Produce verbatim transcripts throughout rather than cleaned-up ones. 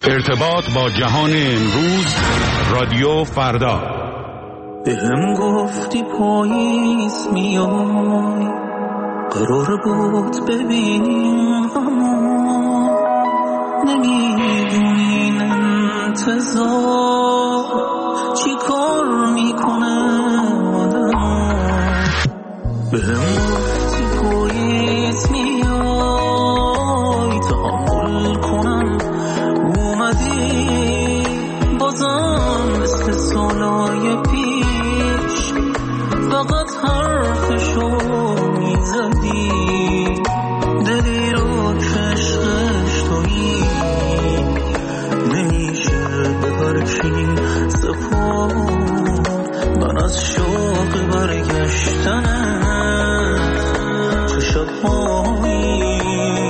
ارتباط با جهان امروز، رادیو فردا. به هم گفتی پاییز میای، قرار بود ببینیم اما نمیدونین انتظار چی کار میکنه آدم. به هم گفتی پاییز میای، تحمل کنم اومدی بازم مثل سالای پیش، فقط حرفشو میزدی، دلی رو که عشقش تویی نمیشه به هرکی سپرد. من از شوق برگشتنت چه شبهایی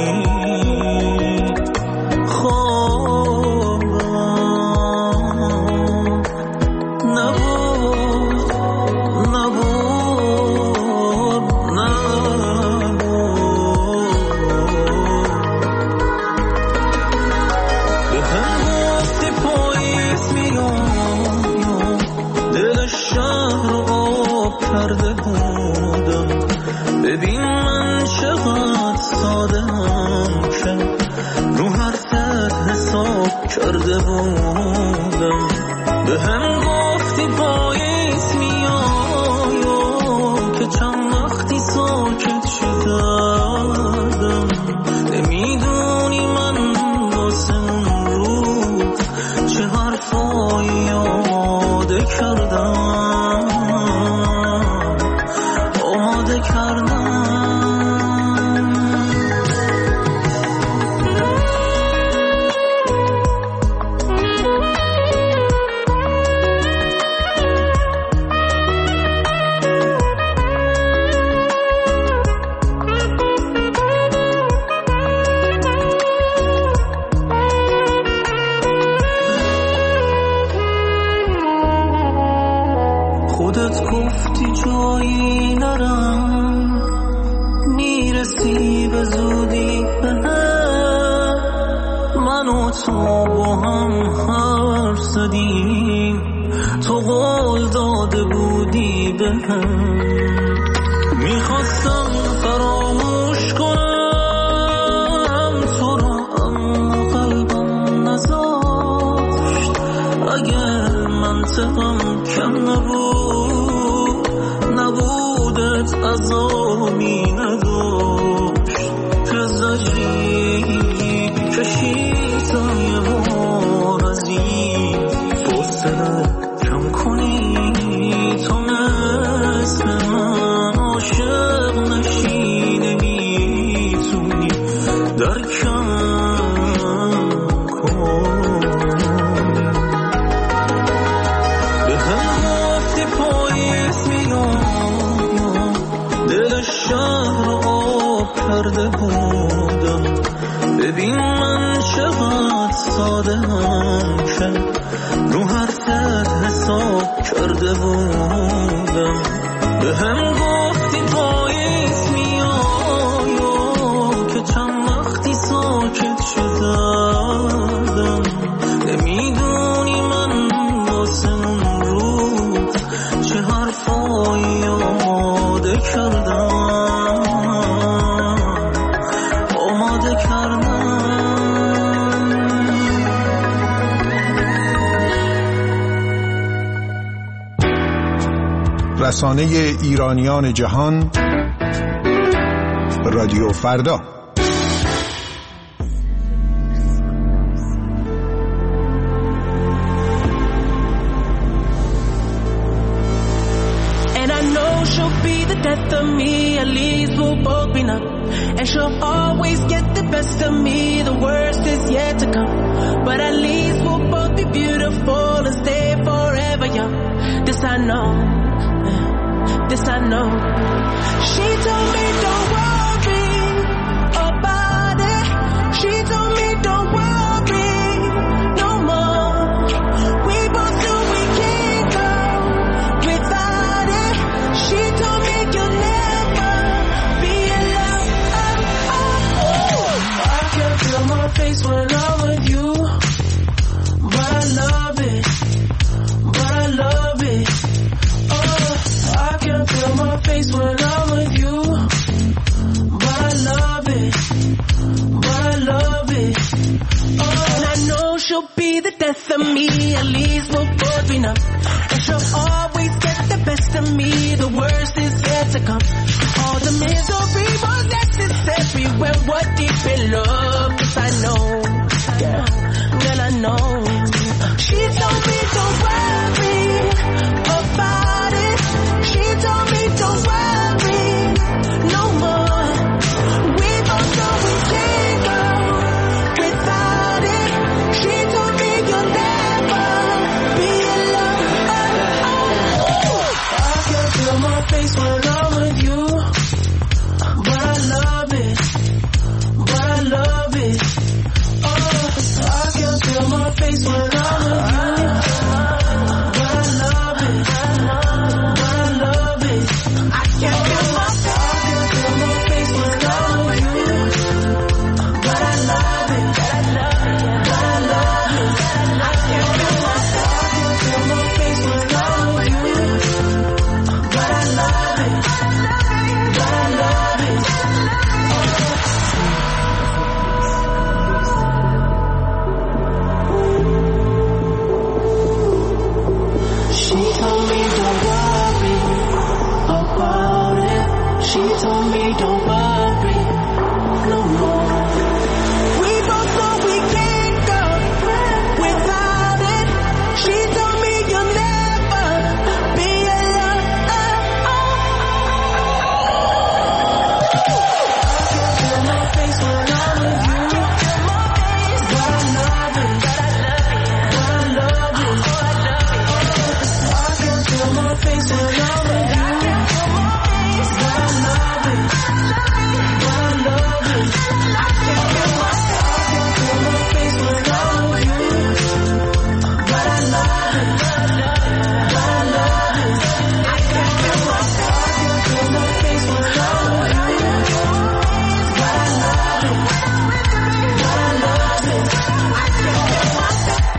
ببین من چقدر سادم که رو حرفت حساب کرده بودم. به هم گفتی پاییز میای که چند وقتی ساکت شدم. نمیدونی من واسه اون روز چه حرفایی یاده کردم آماده کردم. خودت گفتی جایی نرم، میرسی به زودی به هم. من و تو با هم حرف زدیم، تو قول داده بودی به هم. میخواستم فراموش کنم تو را، اما قلبم نذاشت. اگر منطقم کم نبود، نبودت عذابی نداشت که زجری کشید تا یه بار از این فاصله کم کنی. تو مثل من عاشق نشی، نمیتونی درکم کنی. به هم گفتی پاییز میام، دل شهر رو آب کرده بودم. ببین من چقدر ساده هم که رو حرفت حساب کرده بودم. به هم گفتی پاییز میای که چند وقتی ساکت شدم. نمیدونی من واسه اون روز چه حرفایی آماده کردم آماده کردم. رسانه ایرانیان جهان، رادیو فردا. Death of me, at least we'll both be numb. And she'll always get the best of me, the worst is yet to come. But at least we'll both be beautiful and stay forever young. This I know, this I know. She told me don't worry about it. She told me don't worry no more. We both knew we can't go without it. She told me you'll never be alone. Oh, oh, oh. I can feel my face when I'm with you. death of me, at least we'll both be numb. And she'll always get the best of me, the worst is yet to come. All the misery was necessary when we're deep in love. 'Cause I know, yeah, girl, I know. She told me don't worry about it. She told me don't worry no more. We both know we can't go without it. She told me you'll never be alone. I can feel my face when I'm with you, but I love it, but I love it. Oh, I can feel my face when I'm with you, but I love it, but I love it. I can feel my face when I'm with you, but I love it, but I love it. I can feel my face when I'm with you, but I love it, but I love it. She told me don't worry about it. She told me don't worry no more. We both know we can't go without it. She told me you'll never be alone. I can feel my face when I'm with you, but I love it, but I love it. I can feel my face when I'm with you, but I love it, but I love it. I can feel my, I can feel my face when I'm with you, but I love it, but I love it. I can feel my, I can feel my face when I'm with you, but I love it, but I love it. I can feel my.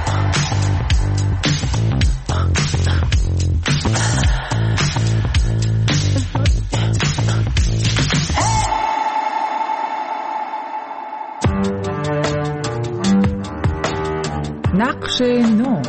نقش نو.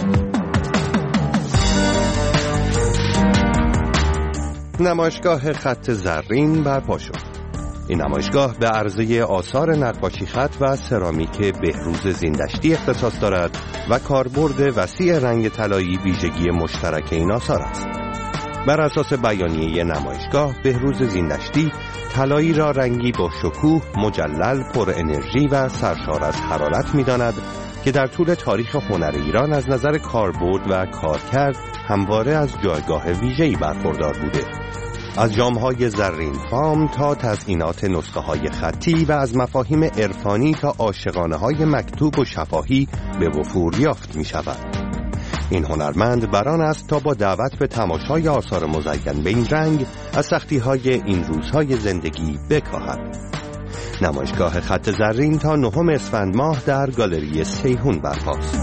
نمایشگاه خط زرین برپا شد. این نمایشگاه به عرضه آثار نقاشی خط و سرامیک بهروز زیندشتی اختصاص دارد و کاربرد وسیع رنگ طلایی ویژگی مشترک این آثار است. بر اساس بیانیه نمایشگاه، بهروز زیندشتی طلایی را رنگی با شکوه، مجلل، پر انرژی و سرشار از حرارت می‌داند که در طول تاریخ هنر ایران از نظر کاربرد و کارکرد همواره از جایگاه ویژه‌ای برخوردار بوده. از جام‌های زرین فام تا تزیینات نسخه‌های خطی و از مفاهیم عرفانی تا عاشقانه‌های مکتوب و شفاهی به وفور یافت می‌شود. این هنرمند بران است تا با دعوت به تماشای آثار مزین به این رنگ از سختی‌های این روزهای زندگی بکاهد. نمایشگاه خط زرین تا نهم اسفند ماه در گالری سیحون برپاست.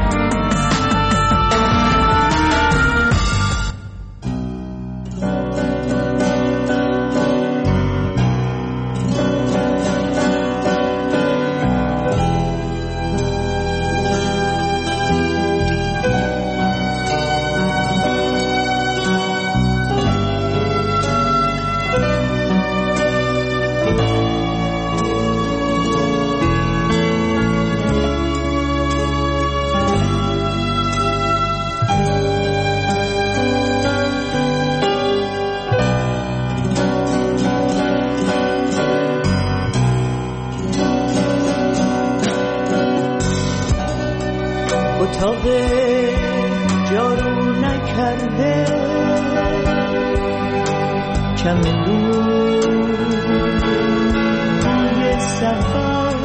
اتاق جارو نکرده چمدونای سفر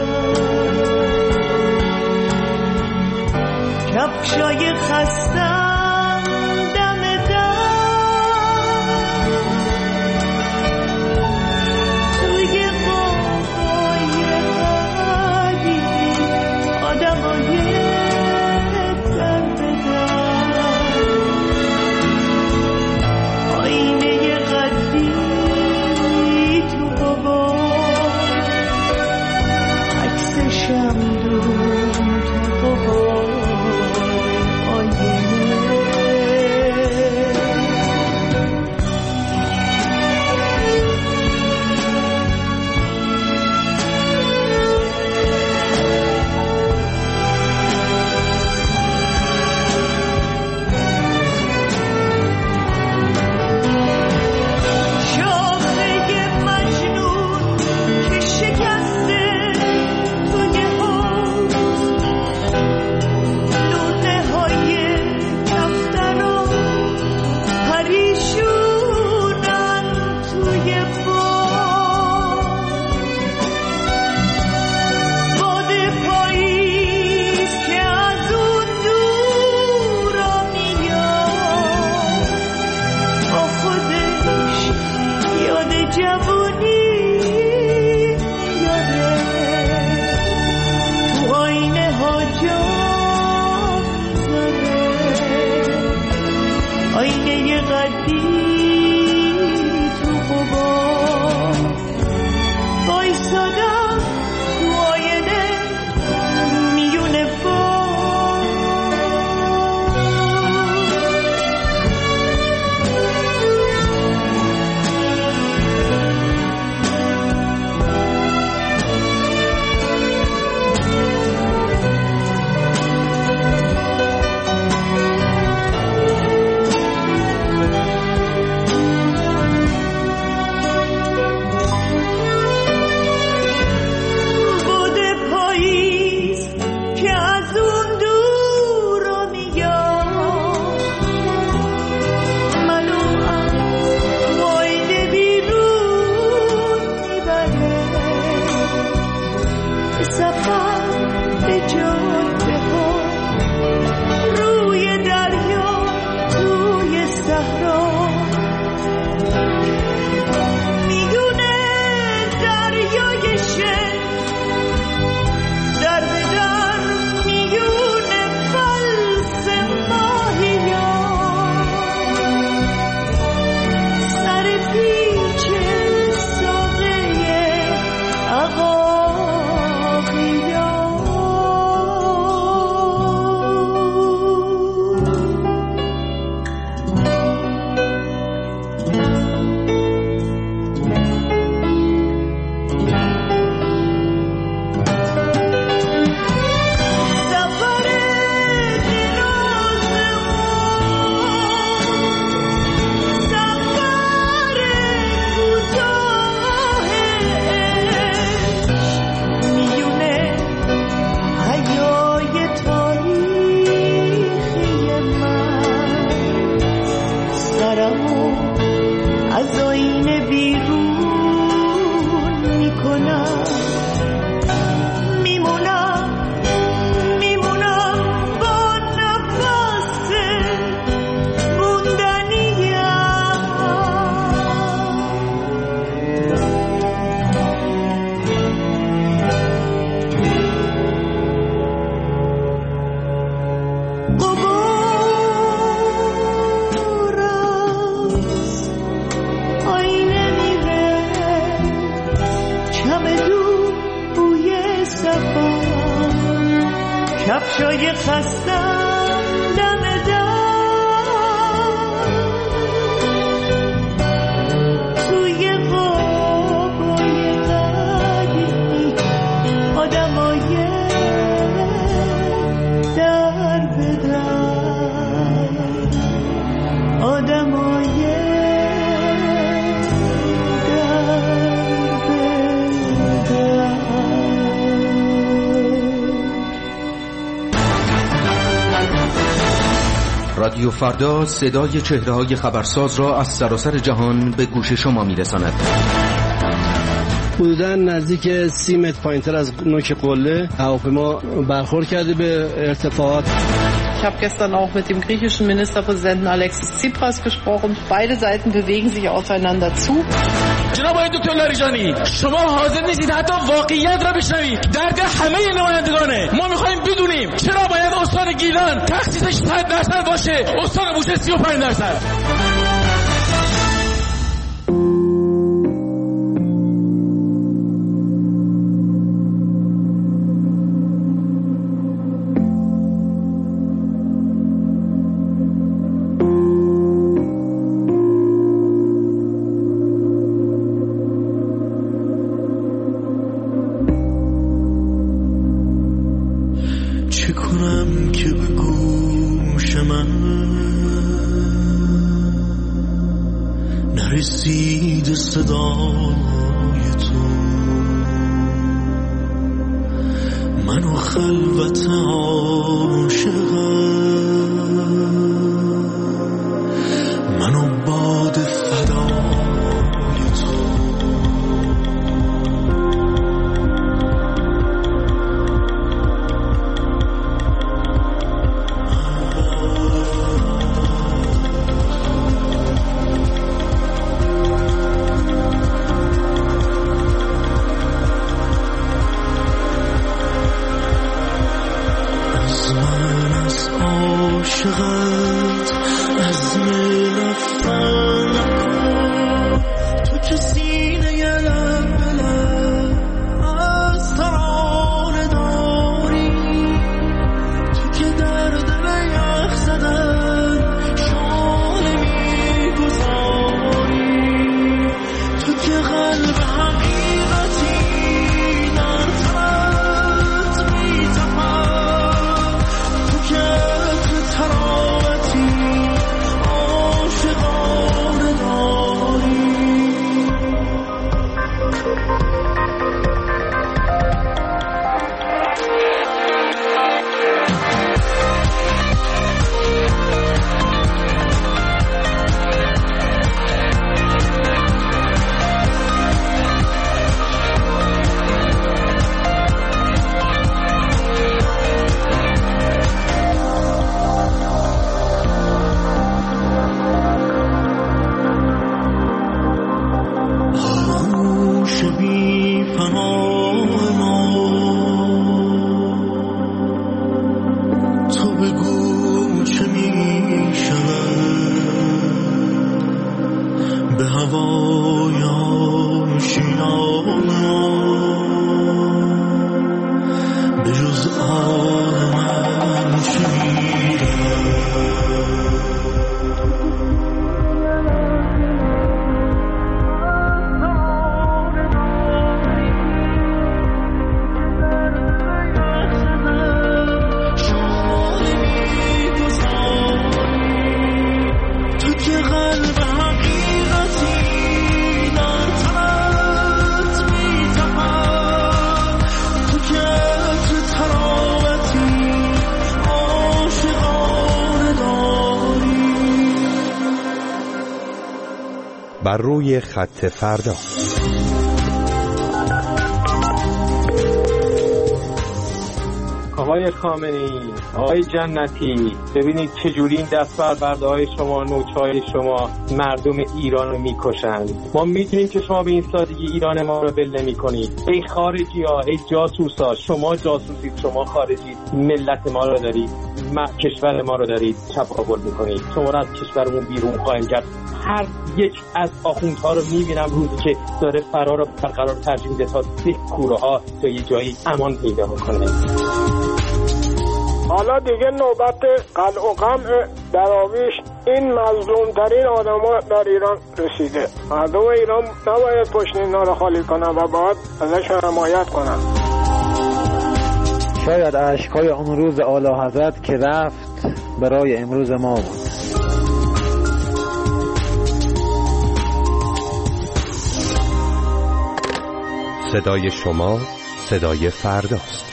کفشای خستم دم در توی قوقای قدیمی آدمای کفشای خستم دم در توی خوابای قدیمی آدمای در بدر آدمای رادیو فردا صدای چهره‌های خبرساز را از سراسر جهان به گوش شما می‌رساند. حدوداً نزدیک سی متر پایین‌تر از نوک قله هواپیما برخورد کرده به ارتفاعات. Ich habe gestern auch mit dem griechischen Ministerpräsidenten Alexis Tsipras gesprochen. Beide Seiten bewegen sich aufeinander zu. جناب آقای دکتر لاریجانی، شما حاضر نیستید حتی واقعیت را بشنوید. درد همه نمایندگانه. ما می‌خوایم بدونیم چرا باید استان گیلان تخصیصش صد درصد باشه، استان بوشهر سی و پنج درصد. نرسید صدای تو منو خلوت عاشقم منو باد فدای تو بر روی خط فردا. آقای خامنه‌ای، آقای جنتی، ببینید چجوری این دست بربرده های شما، نوچه های شما مردم ایران رو میکشند. ما میدونیم که شما به این سادگی ایران ما رو بل نمی‌کنید. ای خارجی ها، ای جاسوس ها، شما جاسوسید، شما خارجی، ملت ما رو دارید، ما کشور ما رو دارید چپاول میکنید. شما رو از کشورمون بیرون خواهیم کرد. هر یک از آخوندها رو میبینم روزی که داره فرار رو برقرار ترجیح میده تا ده کوره ها تا یه جایی امان پیدا بکنه. حالا دیگه نوبت قلع و قمع دراویش این مظلومترین آدم ها در ایران رسیده. مردم ایران نباید پشت اینا رو خالی کنن و باید ازشون حمایت کنن. شاید اشکای اون روز اعلی حضرت که رفت برای امروز ما بود. صدای شما صدای فرداست.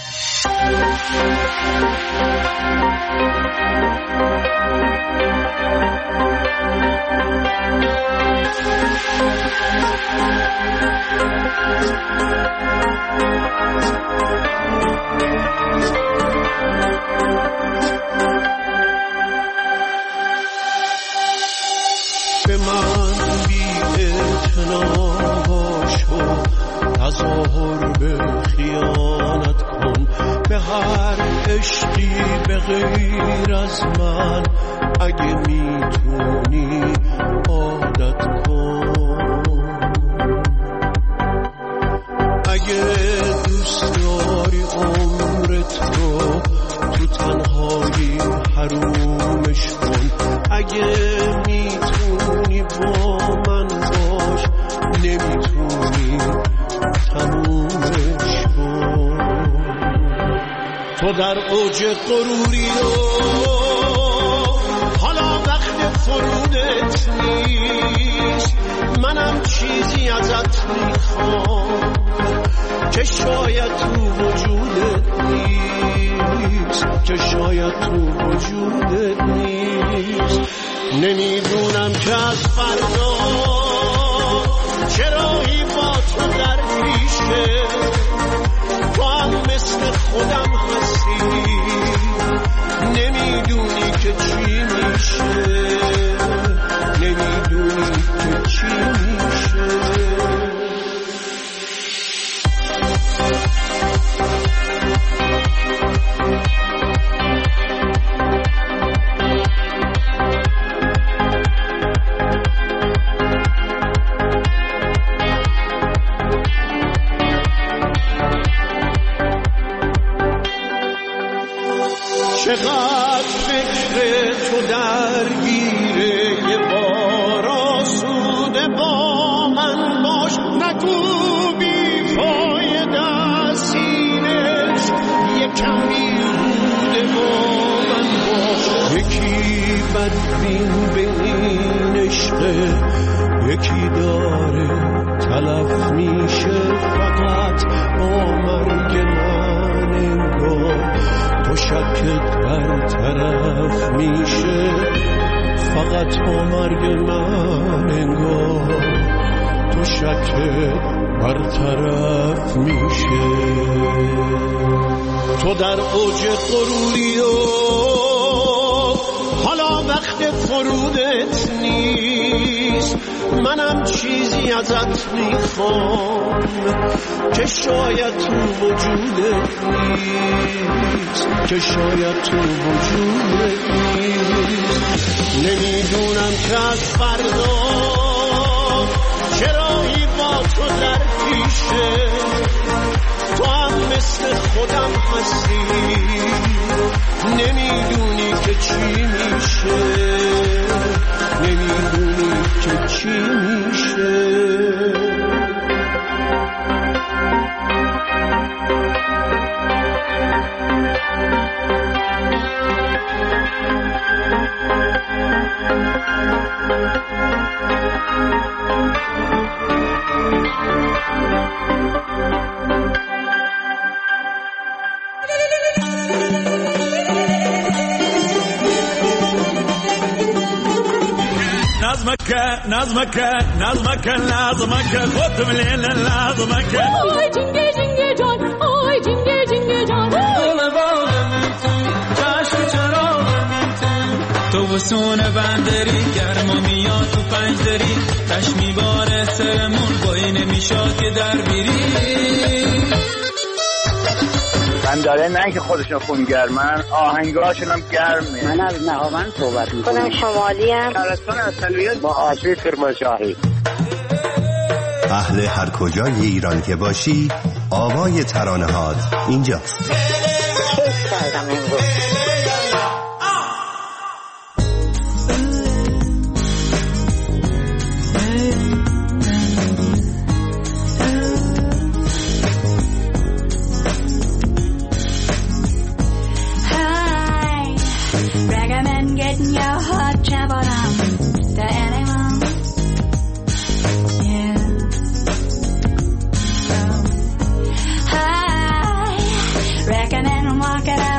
به من بی‌اعتنا باش و تظاهر به خیانت کن، به هر عشقی به غیر از من اگه میتونی عادت کن. اگه دوست داری عمرت رو تو تنهایی حرومش کن، اگه میتونی با من باش، نمیتونی تمومش کن. تو در اوج غروری و حالا وقت فرودت نیست، منم چیزی ازت میخوام که شاید تو وجودت نیست، که شاید تو وجودت نیست. نمیدونم که از فردا چرایی با تو در پیشه، تو هم مثل خودم هستی، نمیدونی که چی میشه، نمیدونی که چی میشه. چقدر فکر تو درگیره، یه بار آسوده با من باش، نگو بی فایده سینش، یکم بیهوده با من باش. یکی بدبین به این عشقه، یکی داره تلف میشه فقط با مرگ من انگار. تو شکت برطرف میشه فقط با مرگ من انگار. تو شکت برطرف میشه. تو در اوج غروری و حالا وقت فرودت نیست، منم چیزی ازت میخوام که شاید تو وجودت نیست، که شاید تو وجودت نیست. نمیدونم که از فردا چرایی با تو در پیشه، تو هم مثل خودم هستی، نمیدونی که چی میشه، نمیدونی که چی میشه. نظمك نظمك نظمك لازمك خد من الليل لازمك آی جنگه جنگه جان آی جنگه جنگه جان دل باغم تو چشم چراغم تو تو وسون بندری گرما میاد تو پنج دری تش میباره سرمون بایی نمیشاد که در بیری بنداره نه که خودشون خونگرمن آهنگاشون هم گرمه. من از نهاوند صحبت میکنم. خودم شمالی هم شهرستان اصلیت با آشوی کرمانشاهی. اهل هر کجای ایران که باشی آوای ترانه‌هات اینجاست. کیف کردم امروز walk it out.